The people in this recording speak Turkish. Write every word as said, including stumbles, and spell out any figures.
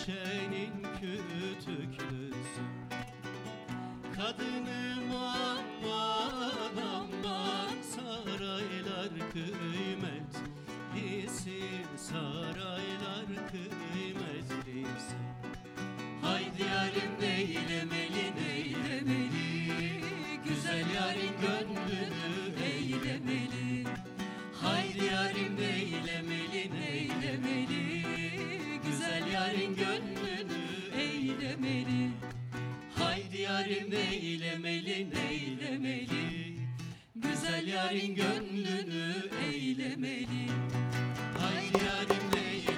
bahçenin kütüklüsü. Kadınım aman aman, saraylar kıymetlisi, saraylar kıymetlisi. Haydi yarim neylemeli neylemeli, güzel yarim gönlünü eylemeli. Haydi yarim neylemeli neylemeli, güzel yarim gönlünü eylemeli. Haydi yarim neylemeli neylemeli, güzel yarim gönlünü eylemeli. Haydi yarim neylemeli